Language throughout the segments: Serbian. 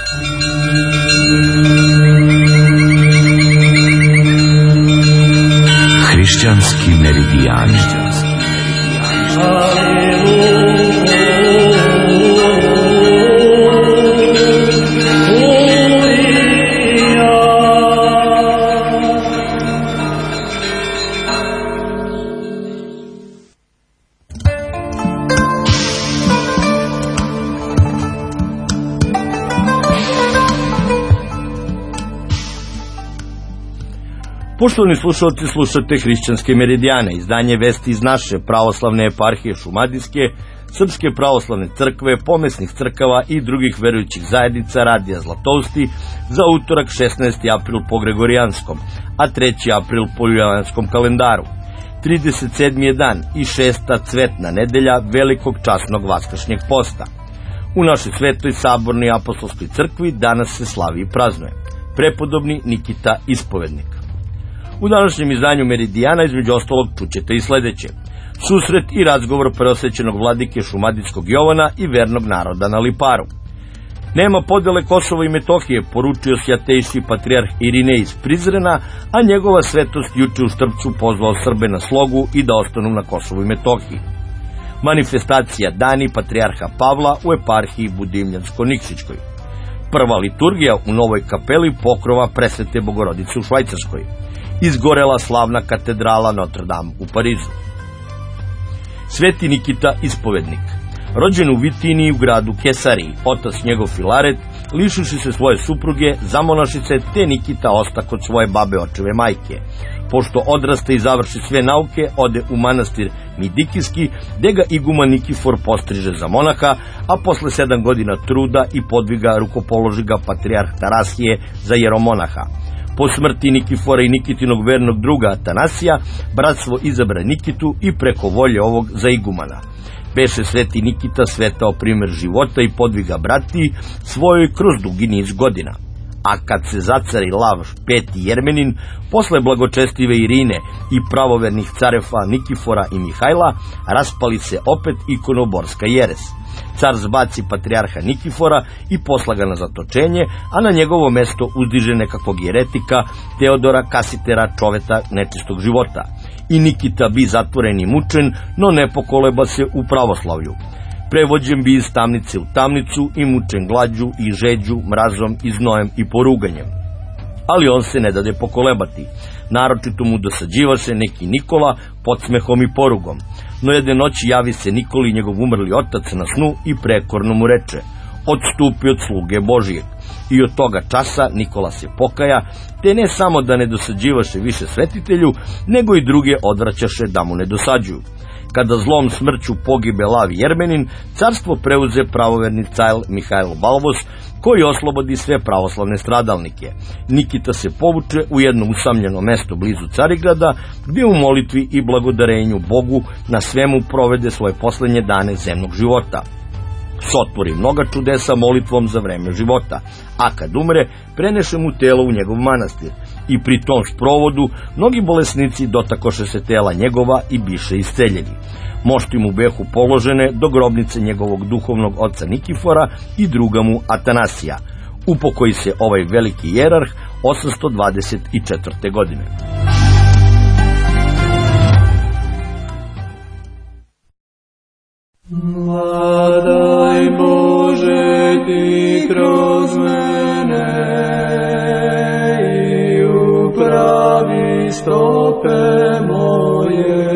Hrišćanski meridijani. Poštovani slušalci, slušate Hrišćanske meridijane, izdanje vesti iz naše pravoslavne eparhije Šumadijske, Srpske pravoslavne crkve, pomesnih crkava i drugih verujućih zajednica Radija Zlatousti za utorak 16. april po Gregorijanskom, a 3. april po julijanskom kalendaru. 37. je dan i 6. cvetna nedelja velikog časnog vaskršnjeg posta. U našoj svetoj sabornoj apostolskoj crkvi danas se slavi i praznuje prepodobni Nikita Ispovednik. U današnjem izdanju Meridijana između ostalog čućete i sledeće: susret i razgovor preosvećenog vladike Šumadijskog Jovana i vernog naroda na Liparu. Nema podele Kosova i Metohije, poručio sjatejši patrijarh Irinej iz Prizrena, a njegova svetost juče u Štrpcu pozvao Srbe na slogu i da ostanu na Kosovu i Metohiji. Manifestacija Dani patrijarha Pavla u eparhiji Budimljansko-Nikšićkoj. Prva liturgija u novoj kapeli pokrova Presvete Bogorodice u Švajcarskoj. Izgorela slavna katedrala Notre Dame u Parizu. Sveti Nikita Ispovednik, rođen u Vitiniji u gradu Kesariji, otac njegov Filaret, lišuši se svoje supruge, zamonašice, te Nikita osta kod svoje babe očeve majke. Pošto odraste i završi sve nauke, ode u manastir Midikijski, gde ga iguman Nikifor postriže za monaha, a posle 7 godina truda i podviga rukopoloži ga patrijarh Tarasije za jeromonaha. Po smrti Nikifora i Nikitinog vernog druga Atanasija, bratstvo izabra Nikitu i preko volje ovog za igumana. Beše sveti Nikita svetao primer života i podviga bratiji svojoj kroz dugi niz godina. A kad se zacari Lav V. Jermenin, posle blagočestive Irine i pravovernih carefa Nikifora i Mihajla, raspali se opet ikonoborska jeres. Car zbaci patrijarha Nikifora i posla ga na zatočenje, a na njegovo mesto uzdiže nekakvog jeretika Teodora Kasitera, čoveta nečistog života. I Nikita bi zatvoren i mučen, no ne pokoleba se u pravoslavlju. Prevođen bi iz tamnice u tamnicu i mučen glađu i žeđu, mrazom i znojem i poruganjem. Ali on se ne dade pokolebati. Naročito mu dosađivaše neki Nikola podsmehom i porugom. No jedne noći javi se Nikoli njegov umrli otac na snu i prekorno mu reče: odstupi od sluge Božijeg. I od toga časa Nikola se pokaja, te ne samo da ne dosađivaše više svetitelju, nego i druge odvraćaše da mu ne dosađuju. Kada zlom smrću pogibe Lav Jermenin, carstvo preuze pravoverni car Mihajl Balvos, koji oslobodi sve pravoslavne stradalnike. Nikita se povuče u jedno usamljeno mesto blizu Carigrada, gdje u molitvi i blagodarenju Bogu na svemu provede svoje poslednje dane zemnog života. Sotvori mnoga čudesa molitvom za vreme života, a kad umre, preneše mu telo u njegov manastir. I pri tom sprovodu mnogi bolesnici dotakoše se tela njegova i biše isceljeni. Mošti mu behu položene do grobnice njegovog duhovnog oca Nikifora i druga mu Atanasija. Upokoji se ovaj veliki jerarh 824. godine. Vladaj Bože ti kroz mene i upravi stope moje,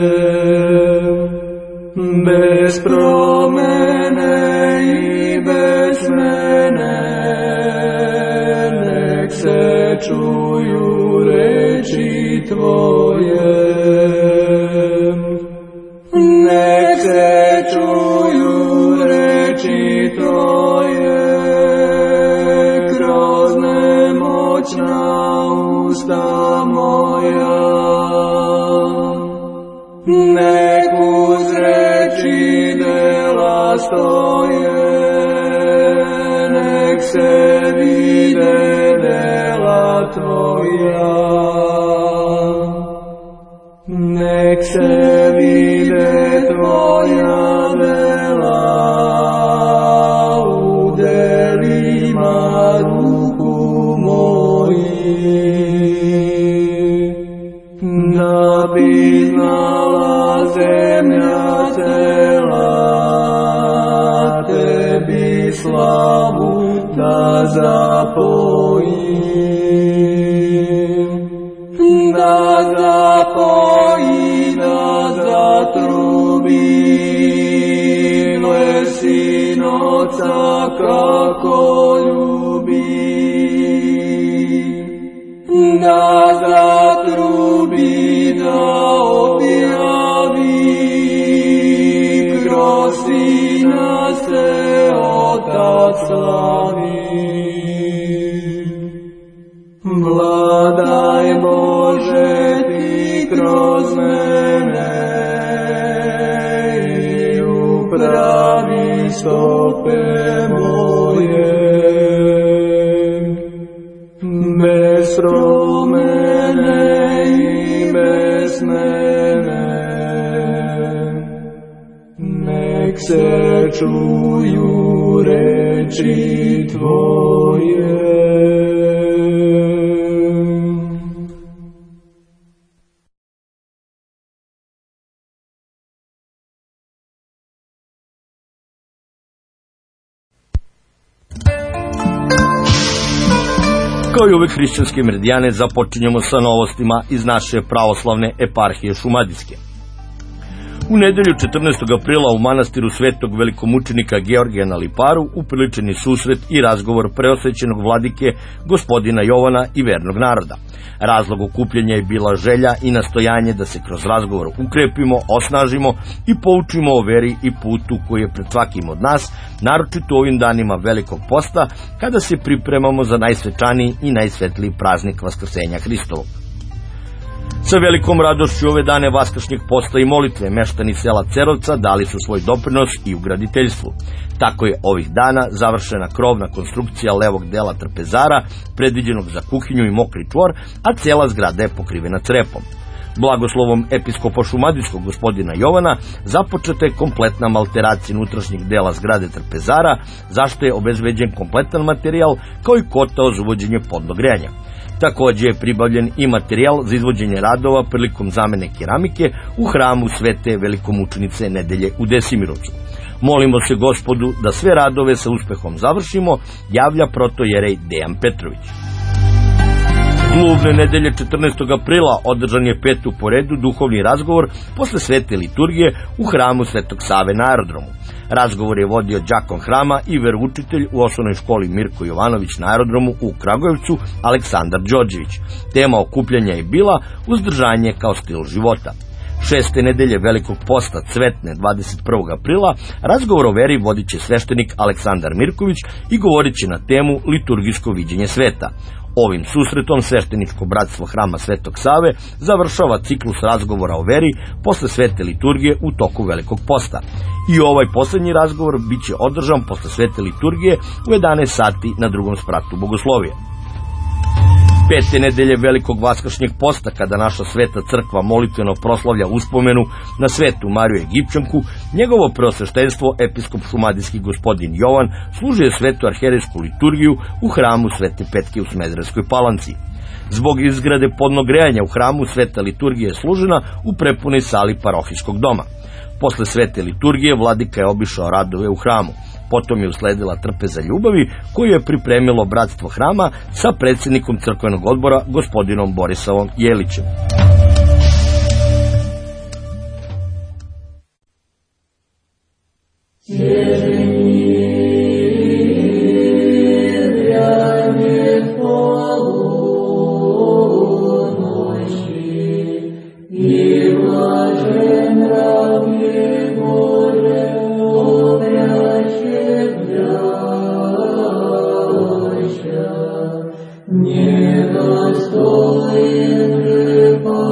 bez promene i bez mene, nek se čuju reči tvoje. Nek se čuju reči tvoje, kroz nemoćna usta moja. Nek uz reči dela stoje, nek se vide dela tvoja. Nek se vide tvoja dela u delima slavu da zapojim, da zapojim, da zatrubim, lesi noca kako ljubim, da zatrubi, da objavi, kroz Sina se Otac slavi. Vladaj Bože ti kroz mene i upravi stope moje, bez promene i bez mene, nek se čuju reči Tvoje. Kao i ove hrišćanske meridijane započinjemo sa novostima iz naše pravoslavne eparhije Šumadijske. U nedelju 14. aprila u manastiru svetog velikomučenika Georgija na Liparu upriličeni susret i razgovor preosvećenog vladike gospodina Jovana i vernog naroda. Razlog okupljanja je bila želja i nastojanje da se kroz razgovor ukrepimo, osnažimo i poučimo o veri i putu koji je pred svakim od nas, naročito u ovim danima Velikog posta, kada se pripremamo za najsvečaniji i najsvetliji praznik Vaskrsenja Hristovog. Sa velikom radošću ove dane vaskršnjeg posta i molitve meštani sela Cerovca dali su svoj doprinos i u graditeljstvu. Tako je ovih dana završena krovna konstrukcija levog dela trpezara, predviđenog za kuhinju i mokri čvor, a cela zgrada je pokrivena crepom. Blagoslovom episkopa šumadijskog gospodina Jovana započeta je kompletna malteracija unutrašnjeg dela zgrade trpezara, zašto je obezbeđen kompletan materijal kao i kotao za uvođenje podnog grejanja. Također je pribavljen i materijal za izvođenje radova prilikom zamene keramike u hramu Svete velikomučenice Nedelje u Desimirovcu. Molimo se Gospodu da sve radove sa uspehom završimo, javlja protojerej Dejan Petrović. Gluvne nedelje 14. aprila održan je petu po redu duhovni razgovor posle svete liturgije u hramu Svetog Save na aerodromu. Razgovor je vodio đakon hrama i veroučitelj u osnovnoj školi Mirko Jovanović na aerodromu u Kragujevcu Aleksandar Đorđević. Tema okupljanja je bila uzdržanje kao stil života. Šeste nedelje Velikog posta Cvetne 21. aprila razgovor o veri vodit će sveštenik Aleksandar Mirković i govorit će na temu liturgijsko viđenje sveta. Ovim susretom svešteničko bratstvo hrama Svetog Save završava ciklus razgovora o veri posle svete liturgije u toku Velikog posta. I ovaj posljednji razgovor bit će održan posle svete liturgije u 11 sati na drugom spratu bogoslovija. Pete nedelje Velikog vaskršnjeg posta, kada naša sveta crkva molitveno proslavlja uspomenu na svetu Mariju Egipćanku, njegovo preosveštenstvo episkop šumadijski gospodin Jovan služuje svetu arherejsku liturgiju u hramu Svete Petke u Smederevskoj Palanci. Zbog izgrade podnog grejanja u hramu sveta liturgija je služena u prepunoj sali parohijskog doma. Posle svete liturgije vladika je obišao radove u hramu. Potom je usledila trpeza ljubavi koju je pripremilo bratstvo hrama sa predsjednikom crkvenog odbora gospodinom Borisavom Jelićem. Niedostojen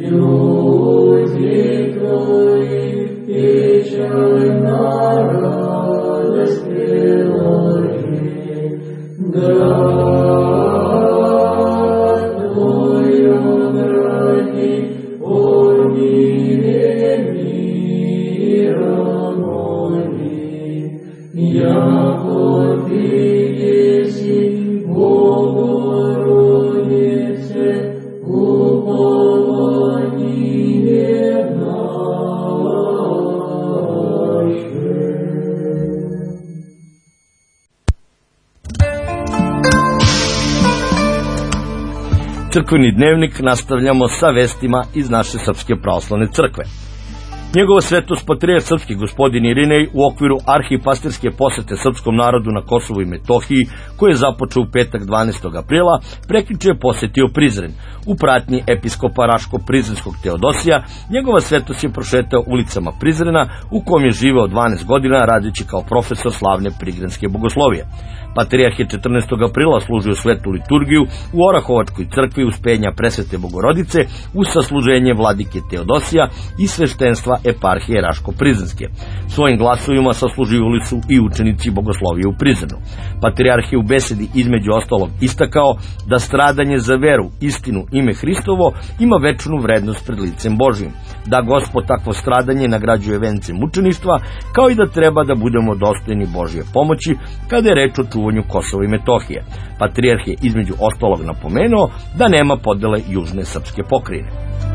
Crkveni dnevnik nastavljamo sa vestima iz naše Srpske pravoslavne crkve. Njegova svetost patrijarh srpski gospodin Irinej u okviru arhipastirske posete srpskom narodu na Kosovu i Metohiji, koji je započeo u petak 12. aprila, prekjuče je posetio Prizren. U pratnji episkopa Raško-Prizrenskog Teodosija, njegova svetost je prošetao ulicama Prizrena, u kom je živeo 12 godina radeći kao profesor slavne prigrenske bogoslovije. Patrijarh je 14. aprila služio svetu liturgiju u Orahovačkoj crkvi Uspenja Presvete Bogorodice uz sasluženje vladike Teodosija i sveštenstva eparhije Raško-Prizrenske. Svojim glasovima sasluživali su i učenici bogoslovije u Prizrenu. Patrijarh je u besedi između ostalog istakao da stradanje za veru, istinu, ime Hristovo ima večnu vrednost pred licem Božijim, da Gospod takvo stradanje nagrađuje vencem mučeništva, kao i da treba da budemo dostojni Božije pomoći kada je reč o čuvanju Kosova i Metohije. Patrijarh je između ostalog napomenuo da nema podele južne srpske pokrajine.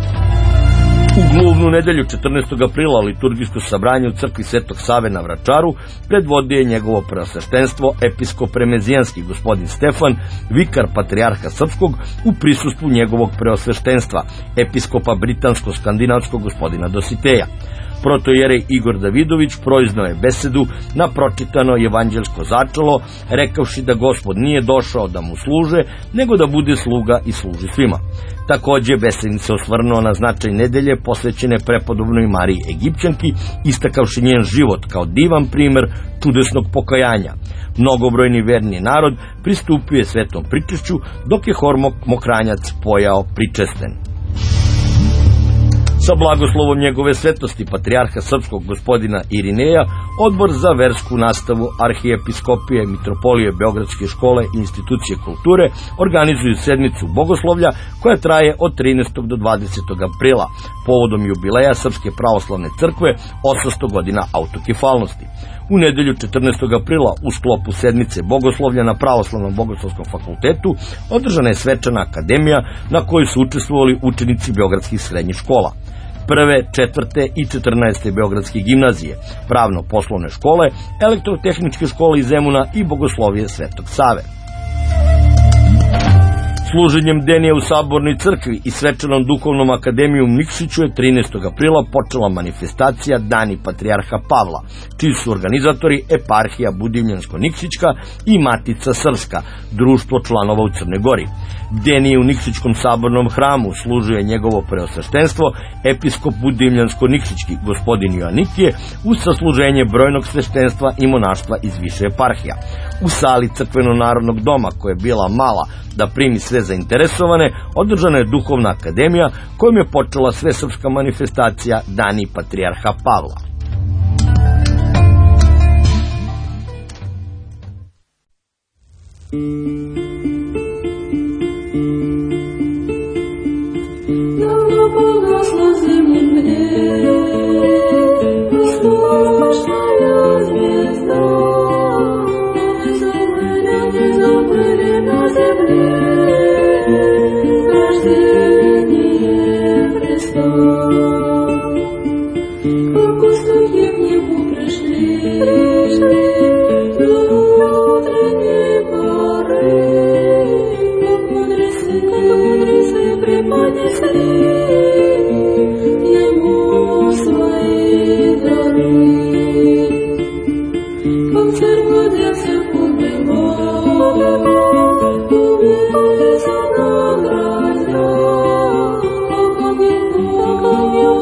U gluvnu nedelju 14. aprila liturgijsko sabranje u crkvi Svetog Save na Vračaru predvodio je njegovo preosveštenstvo episkop remezijanski gospodin Stefan, vikar patrijarha srpskog, u prisustvu njegovog preosveštenstva episkopa britansko-skandinavskog gospodina Dositeja. Protojerej Igor Davidović proiznao je besedu na pročitano evanđelsko začelo, rekavši da Gospod nije došao da mu služe, nego da bude sluga i služi svima. Takođe, besednik se osvrnuo na značaj nedelje posvećene prepodobnoj Mariji Egipćanki, istakavši njen život kao divan primer čudesnog pokajanja. Mnogobrojni verni narod pristupio je svetom pričešću, dok je hor Mokranjac pojao pričesten. Sa blagoslovom njegove svetosti patrijarha srpskog gospodina Irineja, Odbor za versku nastavu Arhijepiskopije Mitropolije Beogradske škole i institucije kulture organizuju sedmicu bogoslovlja koja traje od 13. do 20. aprila, povodom jubileja Srpske pravoslavne crkve 800 godina autokefalnosti. U nedelju 14. aprila u sklopu sedmice bogoslovlja na Pravoslavnom bogoslovskom fakultetu održana je svečana akademija na kojoj su učestvovali učenici beogradskih srednjih škola. 1., 4. i 14. beogradske gimnazije, pravno-poslovne škole, elektrotehničke škole iz Zemuna i bogoslovije Svetog Save. Služenjem denija u Sabornoj crkvi i svečanom duhovnom akademijom Nikšiću je 13. aprila počela manifestacija Dani patrijarha Pavla, čiji su organizatori eparhija Budimljansko-Nikšićka i Matica Srpska, društvo članova u Crnoj Gori. Denije u Nikšićkom sabornom hramu služuje njegovo preosveštenstvo episkop Budimljansko-Nikšićki gospodin Joanikije uz sasluženje brojnog sveštenstva i monaštva iz više eparhija. U sali Crkveno-narodnog doma, koja je bila mala da primi sve zainteresovane, održana je duhovna akademija kojom je počela svesrpska manifestacija Dani patrijarha Pavla. Thank you.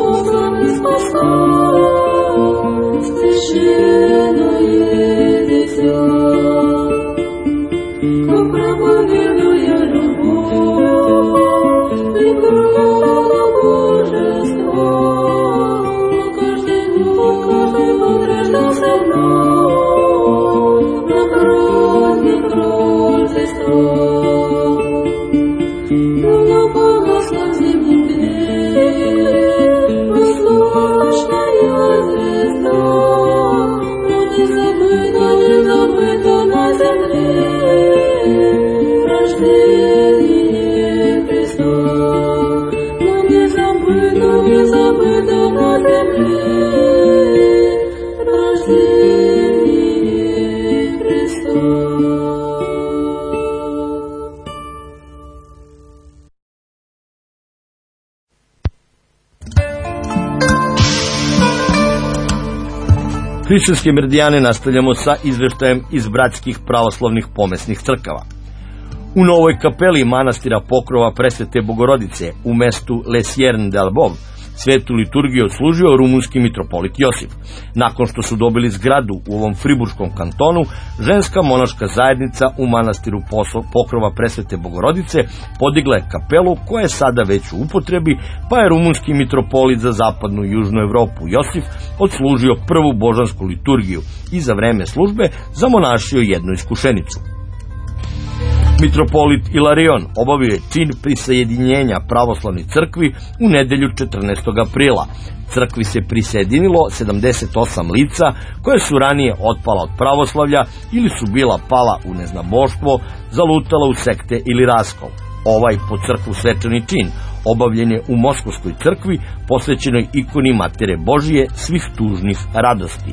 Hrišćanske meridijane nastavljamo sa izveštajem iz bratskih pravoslavnih pomesnih crkava. U novoj kapeli manastira Pokrova Presvete Bogorodice u mestu Les Ciernes d'Albov svetu liturgiju odslužio rumunski mitropolit Josif. Nakon što su dobili zgradu u ovom friburškom kantonu, ženska monaška zajednica u manastiru Pokrova Presvete Bogorodice podigla je kapelu koja je sada već u upotrebi, pa je rumunski mitropolit za zapadnu i južnu Evropu Josif odslužio prvu božansku liturgiju i za vreme službe zamonašio jednu iskušenicu. Mitropolit Ilarion obavio je čin prisajedinjenja pravoslavnoj crkvi u nedelju 14. aprila. Crkvi se prisjedinilo 78 lica koje su ranije otpala od pravoslavlja ili su bila pala u neznaboštvo, zalutala u sekte ili raskol. Ovaj po crkvu svečani čin obavljen je u Moskovskoj crkvi posvećenoj ikoni Matere Božije svih tužnih radosti.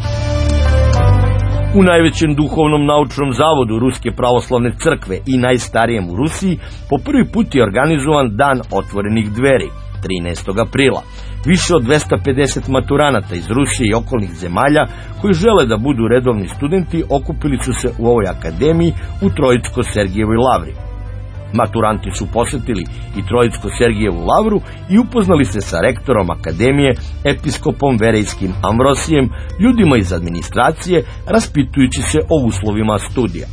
U najvećem duhovnom naučnom zavodu Ruske pravoslavne crkve i najstarijem u Rusiji po prvi put je organizovan Dan otvorenih dveri 13. aprila. Više od 250 maturanata iz Rusije i okolnih zemalja koji žele da budu redovni studenti okupili su se u ovoj akademiji u Trojicko-Sergijevoj lavri. Maturanti su posjetili i Trojicko-Sergijevu lavru i upoznali se sa rektorom akademije, episkopom Verejskim Ambrosijem, ljudima iz administracije, raspitujući se o uslovima studija.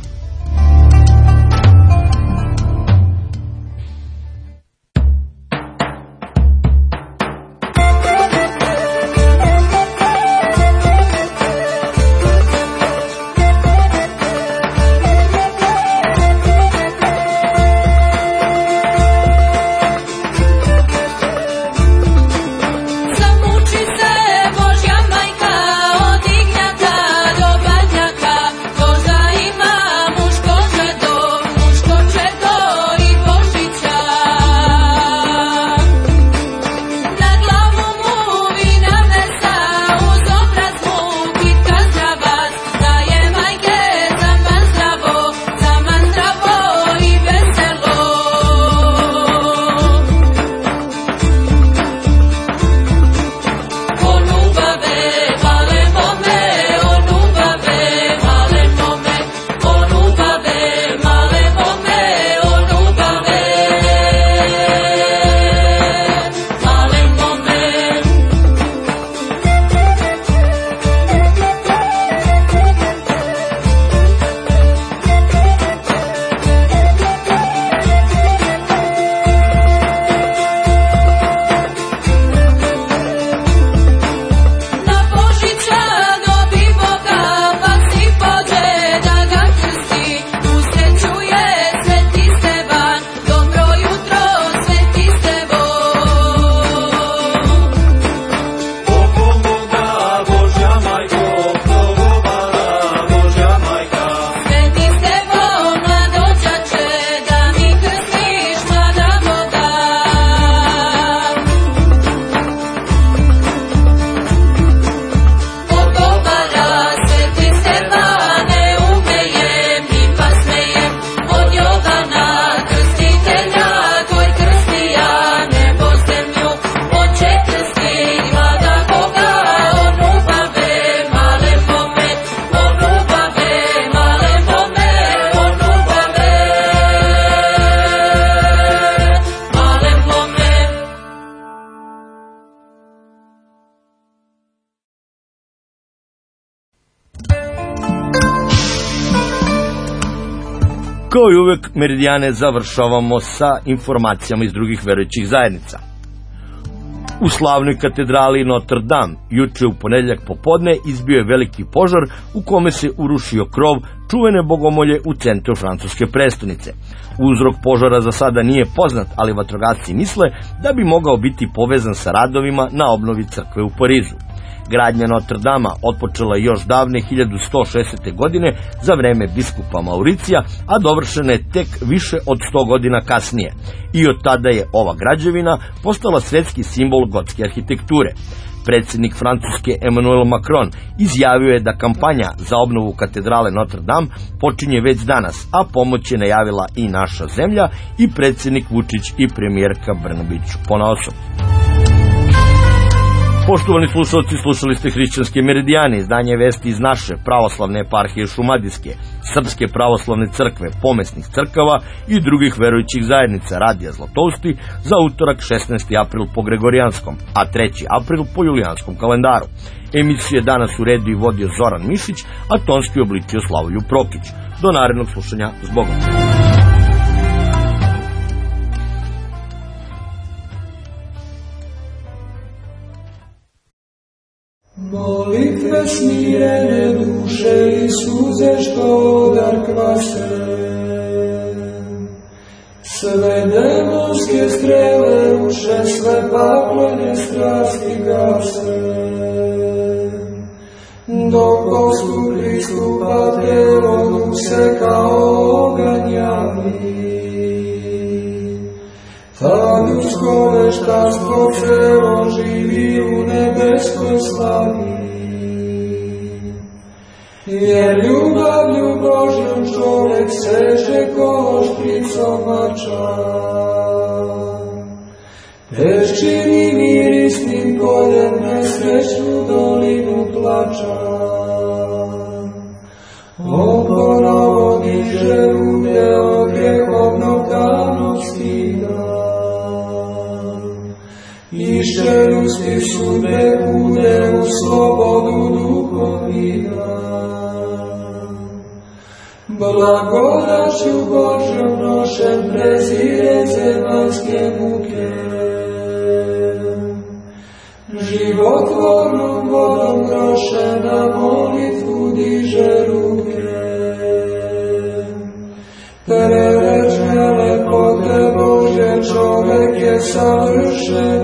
Kao i uvek, meridijane završavamo sa informacijama iz drugih verujućih zajednica. U slavnoj katedrali Notre Dame juče u ponedjeljak popodne izbio je veliki požar u kome se urušio krov čuvene bogomolje u centru francuske prestonice. Uzrok požara za sada nije poznat, ali vatrogasci misle da bi mogao biti povezan sa radovima na obnovi crkve u Parizu. Gradnja Notre Dama otpočela je još davne 1160. godine za vreme biskupa Mauricija, a dovršena je tek više od 100 godina kasnije. I od tada je ova građevina postala svetski simbol gotske arhitekture. Predsjednik Francuske Emmanuel Macron izjavio je da kampanja za obnovu katedrale Notre Dame počinje već danas, a pomoć je najavila i naša zemlja i predsjednik Vučić i premijerka Brnabić ponaosob. Poštovani slušalci, slušali ste Hrišćanski meridijani, izdanje vesti iz naše pravoslavne eparhije Šumadijske, Srpske pravoslavne crkve, pomesnih crkava i drugih verujućih zajednica Radija Zlatousti za utorak 16. april po Gregorijanskom, a 3. april po Julijanskom kalendaru. Emisiju je danas uredio i vodio Zoran Mišić, a tonski obličio Slavoljub Prokić. Do narednog slušanja, s Bogom. Molitve smirene duše i suze što dar kvase, sve demonske strele ruše, sve paklene strasti gase. Dok Gospod Hristu Paterodu se kao oganj javi, ta ljudsko veštastvo celo živi u nebeskoj slavi. Jer ljubavlju Božjom čovek seže ko špricom mača, teščini mirisnim poljem nesrećnu dolinu plača. Oponovo diže ruke od grehovnog tamnog stida, Išće ljudski sude bude u slobodu duhovina. Blagodaću Božjom nošen prezire zemaljske muke, životvornom vodom groše na molitvu diže ruke. Prereče lepote Božje, čovek je savršen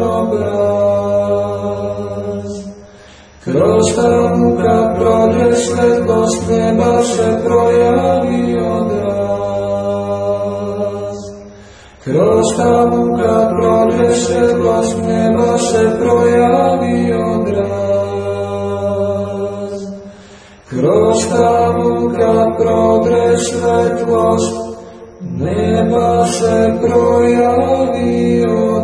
obraz. Kroz ta muka prođe svetlost neba, se projavi odraz. Kroz ta muka prođe svetlost neba, se projavi odraz. Kroz ta muka prođe svetlost neba, se projavi odraz.